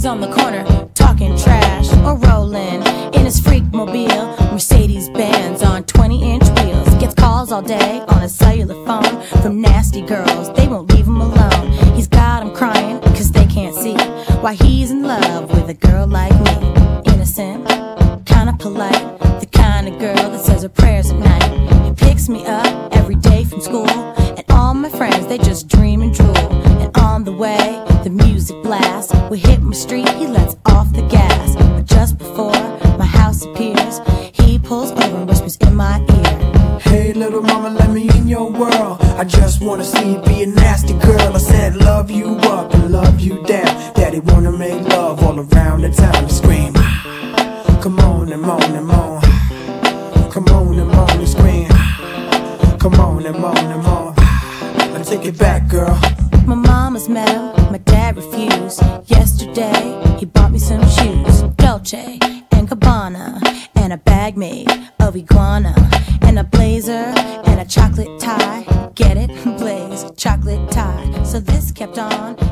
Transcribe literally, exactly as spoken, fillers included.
on the corner talking trash or rolling in his freak mobile, Mercedes Benz on twenty inch wheels. Gets calls all day on a cellular phone from nasty girls, they won't leave him alone. He's got them crying cause they can't see why he's in love with a girl like me. Innocent, kinda polite, the kind of girl that says her prayers at night. He picks me up every day from school, and all my friends, they just dream and drool. And on the way, the music blasts. We hit my street, he lets off the gas. But just before my house appears, he pulls over and whispers in my ear, hey little mama, let me in your world. I just wanna see you be a nasty girl. I said love you up and love you down. Daddy wanna make love all around the town and scream, come on and moan and moan. Come on and moan and scream. Come on and moan and moan. Now take it back, girl. my mama's met him, my dad refused. Yesterday, he bought me some shoes, Dolce and Gabbana, and a bag made of iguana, and a blazer and a chocolate tie. Get it? Blaze, chocolate tie. So this kept on